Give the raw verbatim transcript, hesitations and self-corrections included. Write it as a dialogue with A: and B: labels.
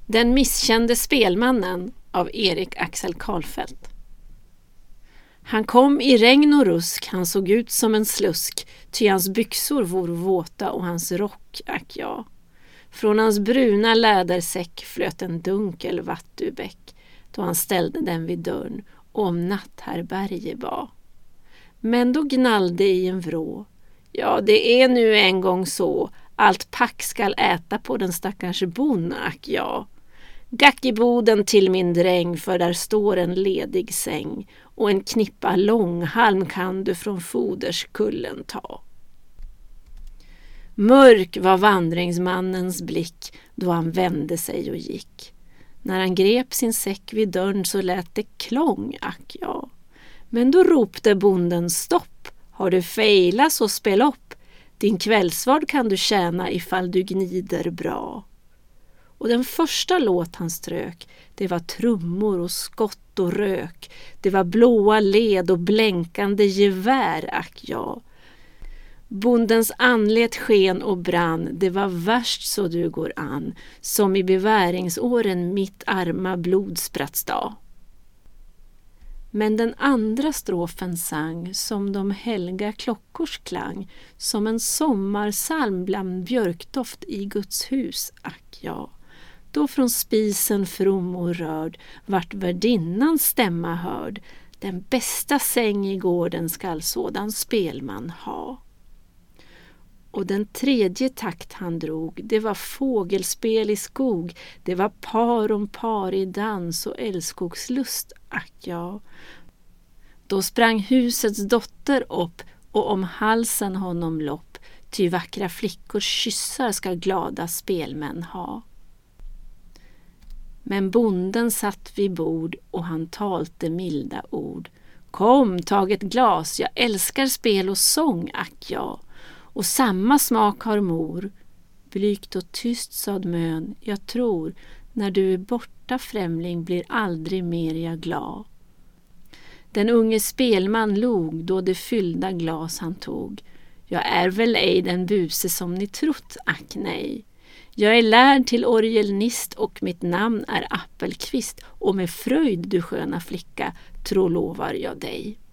A: Den misskände spelmannen av Erik Axel Karlfeldt. Han kom i regn och rusk, han såg ut som en slusk, ty hans byxor vor våta och hans rock, ack ja. Från hans bruna lädersäck flöt en dunkel vattubäck, då han ställde den vid dörren och om natthärberge ba. Men då gnallde i en vrå, ja det är nu en gång så, allt pack skall äta på den stackars bon, ack ja. Gack i boden till min dräng, för där står en ledig säng, och en knippa långhalm kan du från foderskullen ta. Mörk var vandringsmannens blick då han vände sig och gick. När han grep sin säck vid dörren så lät det klång, ack ja. Men då ropte bonden stopp, har du fejlat så spel upp, din kvällsvard kan du tjäna ifall du gnider bra. Och den första låt han strök, det var trummor och skott och rök, det var blåa led och blänkande gevär, ack ja. Bondens anlet sken och brann, det var värst så du går an, som i beväringsåren mitt arma blod sprattsta. Men den andra strofen sang som de helga klockors klang, som en sommarsalm bland björktoft i Guds hus, ack ja. Då från spisen from och rörd vart värdinnans stämma hörd, den bästa säng i gården skall sådan spelman ha. Och den tredje takt han drog, det var fågelspel i skog, det var par om par i dans och älskogslust, ack ja. Då sprang husets dotter upp och om halsen honom lopp, ty vackra flickors kyssar ska glada spelmän ha. Men bonden satt vid bord och han talte milda ord. Kom, tag ett glas, jag älskar spel och sång, ack ja. Och samma smak har mor. Blygt och tyst sade mön, jag tror, när du är borta främling blir aldrig mer jag glad. Den unge spelman log då det fyllda glas han tog. Jag är väl ej den buse som ni trott, ack nej. Jag är lärd till orgelnist och mitt namn är Appelqvist, och med fröjd du sköna flicka, tro lovar jag dig.